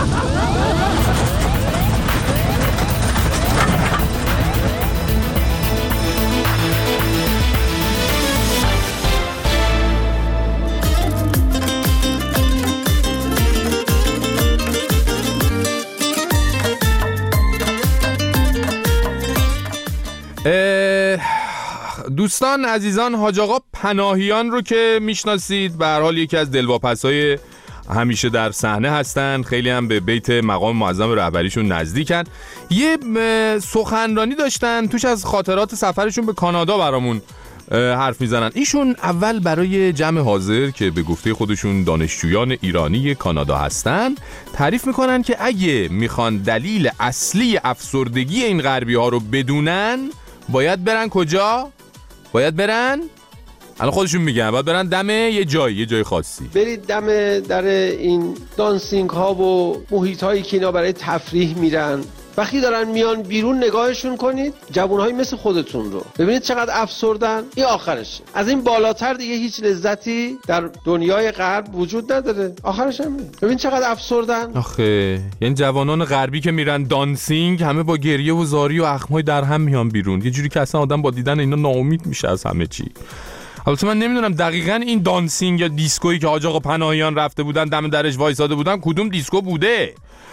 دوستان عزیزان حاج آقا پناهیان رو که میشناسید به هر حال یکی از دلواپس‌های همیشه در صحنه هستن خیلی هم به بیت مقام معظم رهبریشون نزدیکن یه سخنرانی داشتن توش از خاطرات سفرشون به کانادا برامون حرف میزنن ایشون اول برای جمع حاضر که به گفته خودشون دانشجویان ایرانی کانادا هستن تعریف میکنن که اگه میخوان دلیل اصلی افسردگی این غربی ها رو بدونن باید برن کجا؟ باید برن؟ الان خودشون میگن باید برن دم یه جای خاصی برید دم در این دانسینگ ها و محیط هایی که اینا برای تفریح میرن وقتی دارن میان بیرون نگاهشون کنید جوانهایی مثل خودتون رو ببینید چقدر افسردن این آخرش از این بالاتر دیگه هیچ لذتی در دنیای غرب وجود نداره آخرش هم ببین چقدر افسردن آخه یعنی جوانان غربی که میرن دانسینگ همه با گریه و زاری و اخمای در هم میان بیرون یه جوری که اصلا آدم با دیدن اینا ناامید میشه از همه چی البته من نمیدونم دقیقاً این دانسینگ یا دیسکویی که حاج آقا پناهیان رفته بودن دم درش وایساده بودن کدوم دیسکو بوده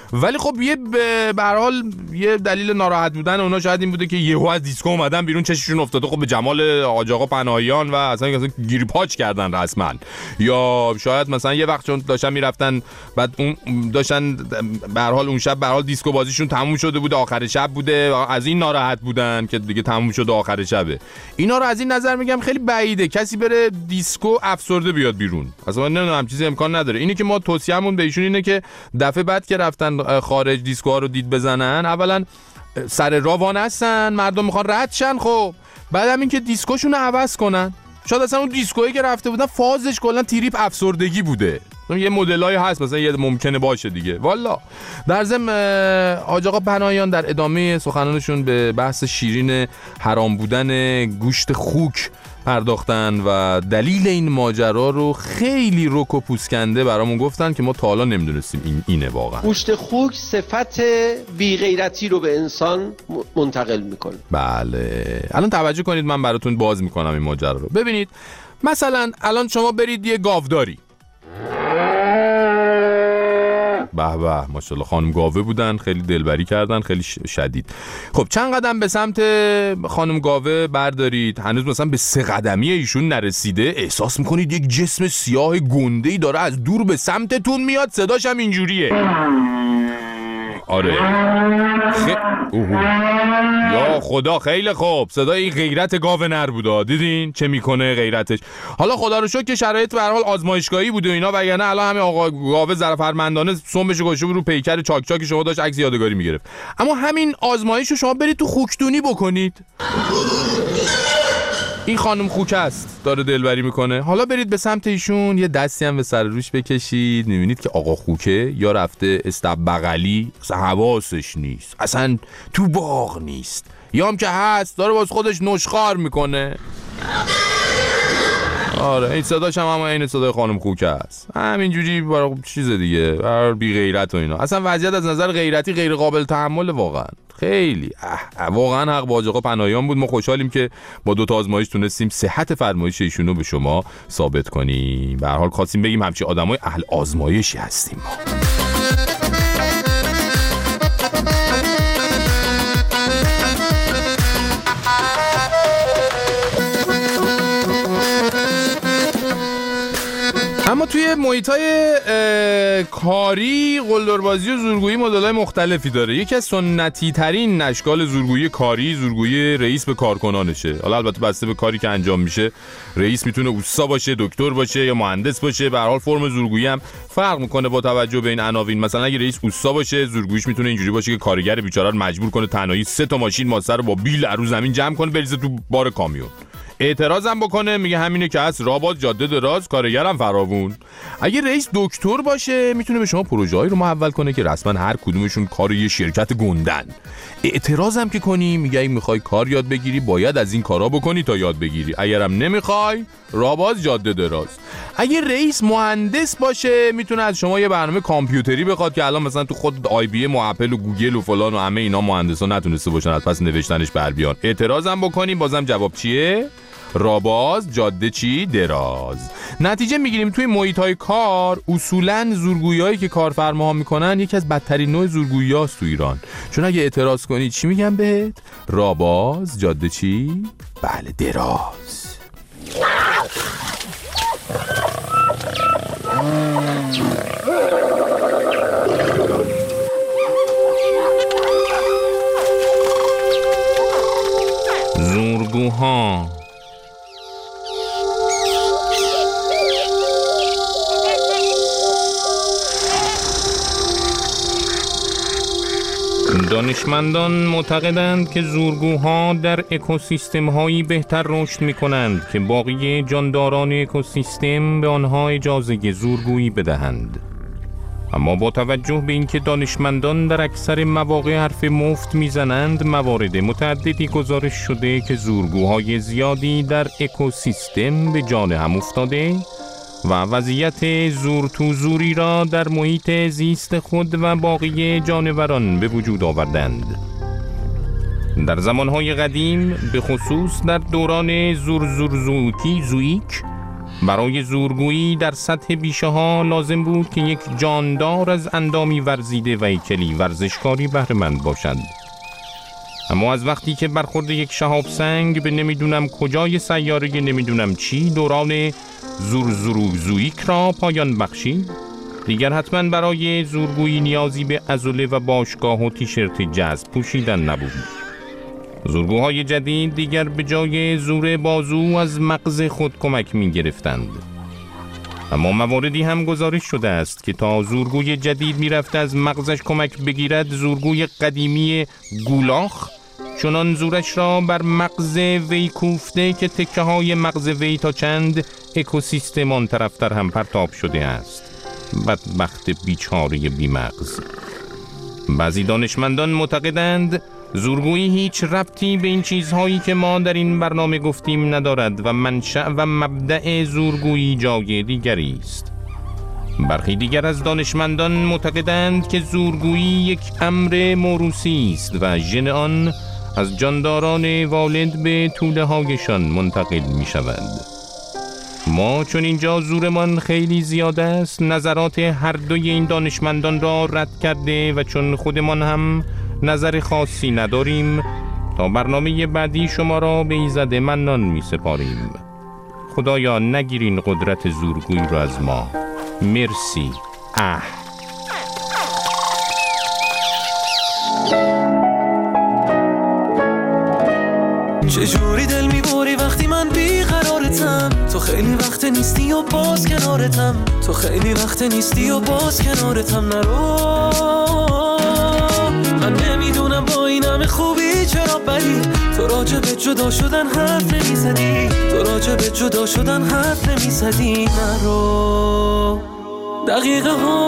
ولی خب به هر حال یه دلیل ناراحت بودن اونا شاید این بوده که یهو از دیسکو اومدن بیرون، چششون افتاده خب به جمال حاج آقا پناهیان و اصلا گیری پاچ کردن رسما. یا شاید مثلا یه وقت چون داشتن میرفتن بعد اون داشتن به هر حال اون شب به هر حال دیسکو بازیشون تموم شده بوده، آخر شب بوده، از این ناراحت بودن که دیگه تموم شده آخر شبه. اینا رو از این نظر میگم خیلی بعیده کسی بره دیسکو افسرده بیاد بیرون، اصلا نمیدونم چیزی امکان نداره. اینی که ما توصیه‌مون به ایشون اینه که دفعه بعد که رفتن خارج دیسکوها رو دید بزنن، اولا سر راوان هستن، مردم میخوان رد شن، خب بعدم این که دیسکوشون رو عوض کنن. شاید اصلا اون دیسکویی که رفته بودن فازش کلا تریپ افسردگی بوده، یه مدلای هست مثلا یه ممکنه باشه دیگه. والا در ضمن حاج آقا پناهیان در ادامه سخنانشون به بحث شیرین حرام بودن گوشت خوک پرداختن و دلیل این ماجرا رو خیلی رک و پوسکنده برامون گفتن که ما تا حالا نمیدونستیم اینه واقعا. گوشت خوک صفت بی غیرتی رو به انسان منتقل میکنه. بله الان توجه کنید، من براتون باز میکنم این ماجرا رو. ببینید مثلا الان شما برید یه گاوداری، به به ماشاءالله خانم گاوه بودن، خیلی دلبری کردن، خیلی شدید. خب چند قدم به سمت خانم گاوه بردارید، هنوز مثلا به 3 قدمی ایشون نرسیده، احساس میکنید یک جسم سیاه گنده‌ای داره از دور به سمتتون میاد، صداش هم اینجوریه. آره یا خدا خیلی خوب، صدای این غیرت گاو نر بوده، دیدین چه میکنه غیرتش. حالا خدا رو شکر که شرایط به هر حال آزمایشگاهی بوده اینا، وگرنه الان همین آقا گاو ظرفرمندانه سمش گوشه رو پیکر چاک چاکی شما داشت عکس یادگاری میگرفت. اما همین آزمایش رو شما برید تو خوکدونی بکنید. این خانم خوک است داره دلبری میکنه، حالا برید به سمت ایشون یه دستی هم به سر روش بکشید، میبینید که آقا خوکه یا رفته استب بغلی، اصلا حواسش نیست، اصلا تو باغ نیست، یا هم که هست داره باز خودش نشخوار میکنه. آره این صداش هم این صدای خانم خوکه است، همینجوری برای چیز دیگه، برای بی غیرت و اینا. اصلا وضعیت از نظر غیرتی غیر قابل تحمل واقعا، خیلی واقعا حق با حاج آقا پناهیان بود. ما خوشحالیم که با 2 تا آزمایش تونستیم صحت فرمایش ایشون رو به شما ثابت کنیم. به هر حال خواستیم بگیم همچین آدمای اهل آزمایشی هستیم ما. اما توی محیطای کاری قلدربازی و زورگویی مدل‌های مختلفی داره. یکی از سنتی ترین اشکال زورگویی کاری زورگویی رئیس به کارکنانشه. حالا البته بسته به کاری که انجام میشه، رئیس میتونه اوستا باشه، دکتر باشه یا مهندس باشه. به هر حال فرم زورگویی هم فرق میکنه با توجه به این عناوین. مثلا اگه رئیس اوستا باشه، زورگوییش میتونه اینجوری باشه که کارگر بیچاره رو مجبور کنه تنهایی 3 تا ماشین ماسه رو با بیل رو زمین جمع کنه بریزه تو بار کامیون. اعتراض هم بکنه، میگه همینه که هست، راه باز جاده دراز، کارگرم فراوون. اگه رئیس دکتر باشه، میتونه به شما پروژه‌ای رو محول کنه که رسما هر کدومشون کار یه شرکت گندن. اعتراض هم که کنی، میگه اگه میخوای کار یاد بگیری باید از این کارا بکنی تا یاد بگیری، اگرم نمیخوای راه باز جاده دراز. اگه رئیس مهندس باشه، میتونه از شما یه برنامه کامپیوتری بخواد که الان مثلا تو خود آی بی ام و اپل و گوگل و فلان و همه اینا مهندسا نتونسته باشن از پس نوشتنش بر بیان. اعتراض هم بکنیم، بازم جواب چیه؟ راباز جاده چی دراز. نتیجه میگیریم توی محیط‌های کار اصولاً زورگویی‌هایی که کارفرماها میکنن یکی از بدترین نوع زورگویی‌هاست تو ایران. چون اگه اعتراض کنی چی میگن بهت؟ راباز جاده چی؟ بله دراز. زورگوها دانشمندان معتقدند که زورگوها در اکوسیستم‌هایی بهتر رشد می‌کنند که باقی جانداران اکوسیستم به آنها اجازه زورگویی بدهند. اما با توجه به اینکه دانشمندان در اکثر مواقع حرف مفت میزنند، موارد متعددی گزارش شده که زورگوهای زیادی در اکوسیستم به جان هم افتاده و وضعیت زور تو زوری را در محیط زیست خود و باقی جانوران به وجود آوردند. در زمانهای قدیم، به خصوص در دوران زویک، برای زورگویی در سطح بیشه ها لازم بود که یک جاندار از اندامی ورزیده و هیکلی ورزشکاری بهره مند باشد. اما از وقتی که برخورد یک شهاب سنگ به نمیدونم کجای سیاره نمیدونم چی دوران زورزوروزویک را پایان بخشید، دیگر حتما برای زورگویی نیازی به عضله و باشگاه و تیشرت جذب پوشیدن نبود. زورگوهای جدید دیگر به جای زور بازو از مغز خود کمک می گرفتند. اما مواردی هم گزارش شده است که تا زورگوی جدید می رفت از مغزش کمک بگیرد، زورگوی قدیمی گولاخ چنان زورش را بر مغز وی کوفته که تکه های مغز وی تا چند اکوسیستم آن طرفتر هم پرتاب شده است. بدبخت بیچاره بی مغز. بعضی دانشمندان معتقدند زورگویی هیچ ربطی به این چیزهایی که ما در این برنامه گفتیم ندارد و منشأ و مبدأ زورگویی جای دیگری است. برخی دیگر از دانشمندان معتقدند که زورگویی یک امر موروثی است و ژن آن از جانداران والد به توله هایشان منتقل می شود. ما چون اینجا زورمان خیلی زیاد است، نظرات هر دوی این دانشمندان را رد کرده و چون خودمان هم نظر خاصی نداریم، تا برنامه بعدی شما را به ایزد منان می سپاریم. خدایا نگیرین قدرت زورگویی را از ما. مرسی. چجوری دل میبری وقتی من بیقرارتم، تو خیلی وقت نیستی و باز کنارتم، تو خیلی وقت نیستی و باز کنارتم. نرو، من نمیدونم با این همه خوبی چرا بدی، تو راجع به جدا شدن حرف نمیزدی، تو راجع به جدا شدن حرف نمیزدی. نرو، دقیقه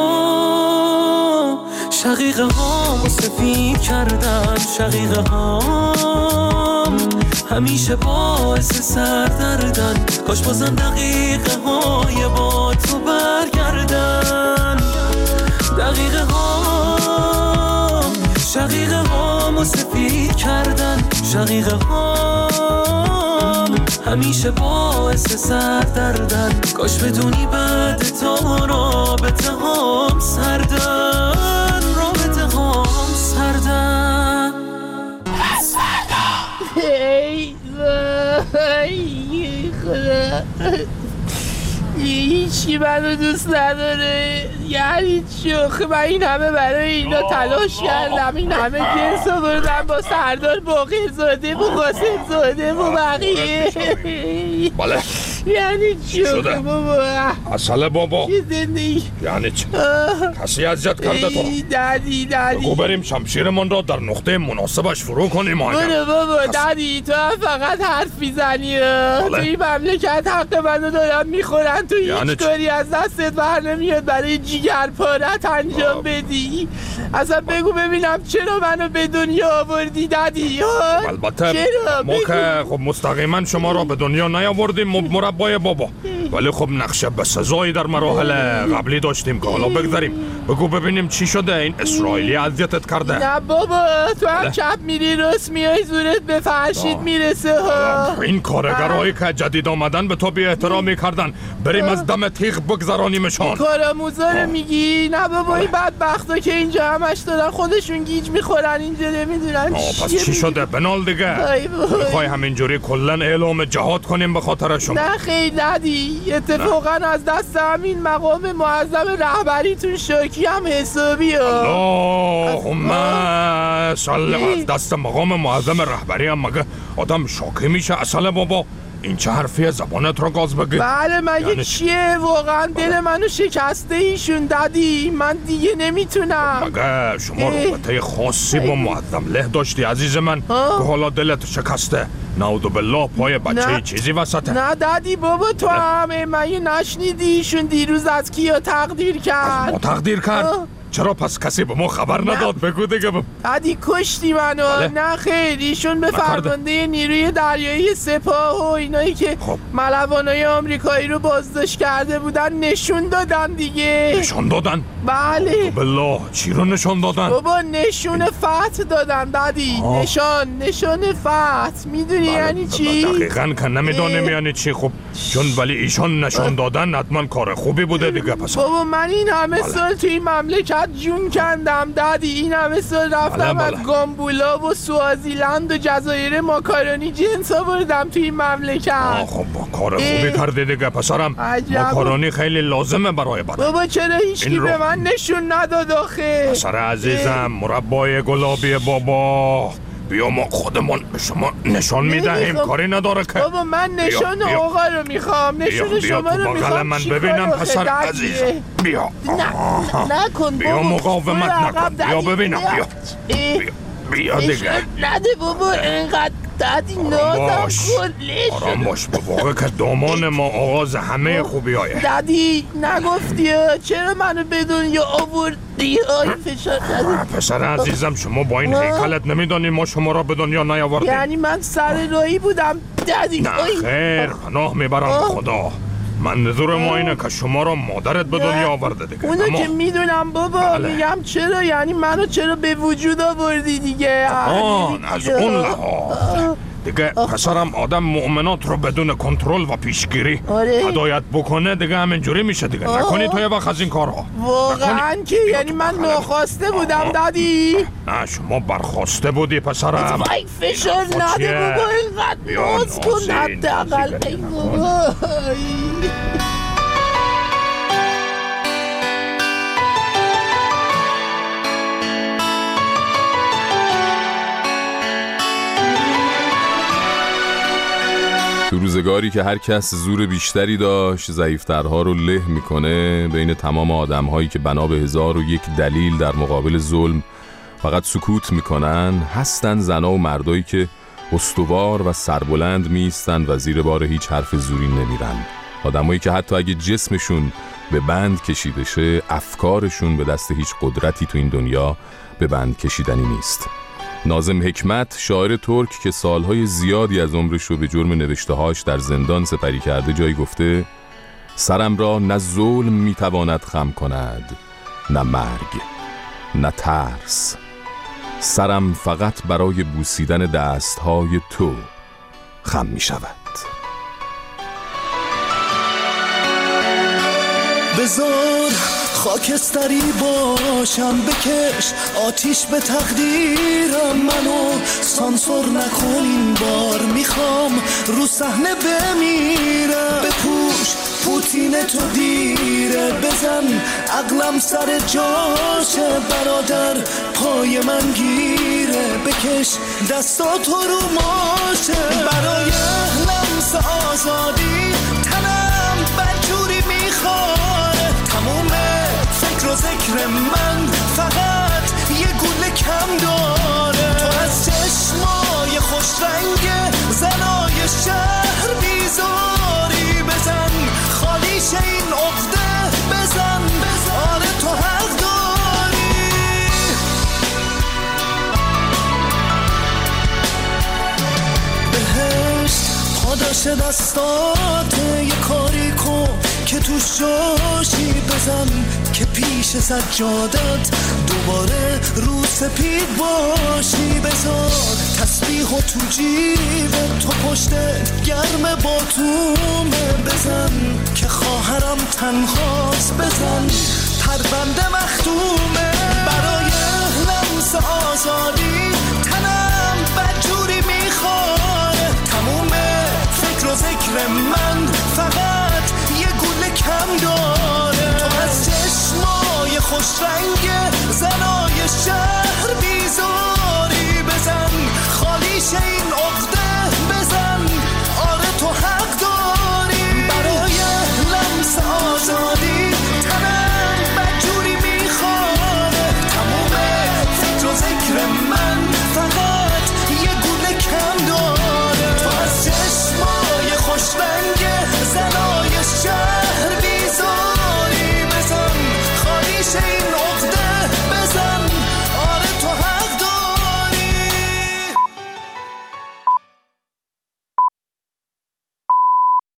ها شقیقه ها مصفی کردن، شقیقه ها همیشه باعث سردردن، کاش بازم دقیقه های با تو برگردن. دقیقه ها شقیقه ها مصفی کردن، شقیقه ها همیشه باعث سردردن، کاش بدونی بعد تو رابطه هم سردن، رابطه هم سردن. پس فردا ای خدا، هیچی منو دوست نداره. یعنی چی؟ من این همه برای اینا تلاش کردم، این همه جنس آوردم با سردار باقر زاده و قاسم زاده و بقیه. بله یعنی چی بابا؟ اصله بابا چی زندگی؟ یعنی چی؟ کسی اذیت کرده تو؟ دادی بگو بریم شمشیرمان را در نقطه مناسبش فرو کنیم. برو بابا دادی، تو هم فقط حرف میزنی. تو این مملکت حق منو دارن میخورن، تو هیچ کاری از دستت بر نمیاد برای جیگر پارت انجام بدی. اصلا بگو ببینم چرا منو به دنیا آوردی دادی؟ البته ما که خب مستقیما شما را به دنیا نیاوردیم مربای بابا، ولی خب نقشه به سزایی در مراحل قبلی داشتیم که حالا بگذاریم. بگو ببینیم چی شده، این اسرائیلی اذیتت کرده؟ نه بابا، تو هم چپ میری راست میای، زورت به فرشید میرسه ها. این کارگرهایی که جدید آمدن به تو بی احترامی کردن، بریم از دم تیغ بگذرانیمشان. کارآموزا رو میگی؟ نه بابا، این بدبختا که اینجا همش دارن خودشون گیج میخورن، اینجا نمیدونن پس چی شده؟ بنال دیگه. میخوای همینجوری کلن اعلام جهاد کنیم به خاطر شما؟ نه خیلی ندی، اتفاقا از دست همین مقام معظم رهبریتون شاکی هم حسابی ها. اللهم صل. از دست مقام معظم رهبری هم مگه آدم شاکی میشه؟ اصلا بابا این چه حرفیه؟ زبانت رو گاز بگی. بله مگه یعنی چیه؟ واقعا دل منو شکسته ایشون دادی، من دیگه نمیتونم. مگه شما رابطه خاصی با معظم له داشتی عزیز من که حالا دلت شکسته؟ نعوذ بالله پای بچه چیزی وسطه؟ نه دادی بابا، تو همه من نشنیدی ایشون دیروز از کیا تقدیر کرد؟ ما تقدیر کرد؟ چرا پس کسی به ما خبر نداد؟ بگو دیگه. دادی کشتی منو. نه خیر، ایشون به فرمانده نیروی دریایی سپاه و اینایی که ملوانای آمریکایی رو بازداشت کرده بودن نشون دادن دیگه. نشون دادن؟ بله. بالله چی رو نشون دادن؟ بابا نشون فتح دادن دادی. نشان فتح. میدونی یعنی چی؟ دقیقاً که نمیدونم یعنی چی. خب چون ولی ایشان نشون دادن حتما کار خوبی بوده دیگه. پس بابا من این همه سال توی این مملکت جون کندم دادی. این همه سال رفتم از گامبولا و سوازیلند و جزایر ماکارونی جنس آوردم توی این مملکت. خب کار خوبی کردی دیگه پسرم. ماکارونی خیلی لازمه برای بدن. بابا چرا هیچکی به من نشون نداد آخه؟ پسر عزیزم مربای گلابی بابا بیا ما خودمون به شما نشان میدهیم. کاری نداره که. بابا من نشان آقا رو میخوام. نشان شما رو میخوام. من ببینم پسر عزیزم. بیا نکن بیا مقاومت نکن. بیا ببینم. بیا دیگه. نده بابا اینقدر دادی نازم کن. آرام باش به واقع که دامان ما آغاز همه خوبی هایه. دادی نگفتی چرا منو به دنیا آوردی؟ فشار پسر عزیزم شما با این هیکلت نمیدانی ما شما را به دنیا نیاوردیم. یعنی من سر راهی بودم دادی؟ نه خیر پناه میبرم خدا. منظور ما اینه که شما را مادرت به دنیا آورده دیگه. اونو که میدونم بابا. میگم چرا یعنی منو چرا به وجود آوردی دیگه؟ از اون لحاظ دیگه پسرم آدم مؤمنات رو بدون کنترل و پیشگیری هدایت بکنه دیگه همینجوری میشه دیگه. نکنی تو یه وقت از این کارها. واقعا که یعنی من ناخواسته بودم دادی؟ نه شما برخواسته بودی پسرم. وای فشار نده بابا اینقدر ناز کن حداقل. ای بابا تو روزگاری که هر کس زور بیشتری داشت ضعیفترها رو له میکنه، بین تمام آدمهایی که بنا به 1001 دلیل در مقابل ظلم فقط سکوت میکنن، هستن زنا و مردایی که استوار و سربلند میستن و زیر بار هیچ حرف زوری نمیرن. آدمایی که حتی اگه جسمشون به بند کشیده شه، افکارشون به دست هیچ قدرتی تو این دنیا به بند کشیدنی نیست. ناظم حکمت، شاعر ترک که سالهای زیادی از عمرش رو به جرم نوشته‌هاش در زندان سپری کرده، جایی گفته سرم را نه ظلم میتواند خم کند، نه مرگ، نه ترس. سرم فقط برای بوسیدن دستهای تو خم می شود. بذار خاکستری باشم، بکش آتیش به تقدیرم، منو سانسور نکن این بار، میخوام رو صحنه بمیرم. بپوش پوتین تو دیره، بزن عقلم سر جاشه، برادر پای من گیره، بکش دستاتو رو ماشه. برای لمس آزادی تنم بدجوری میخواره، تموم فکر و ذکر من فقط یه گوله کم داره. تو از چشمای خوش رنگ زنای شهر بیزاری، بزن خالیش این عقده، بزن آره تو حق داری. بهشت پاداش دستاته، یه کاری کن که تو شاشی، بزن که پیش سجادت دوباره رو سپید باشی. بذار تسبیح و تو جیبت، تو پشت گرم باتومه، بزن که خواهرم تنهاست، بزن پرونده مختومه. برای لمس آزادی تنم بدجوری میخواره، تموم فکر و ذکر من فقط یه گوله کم داره. تو از چشمای خوش رنگ زنای شهر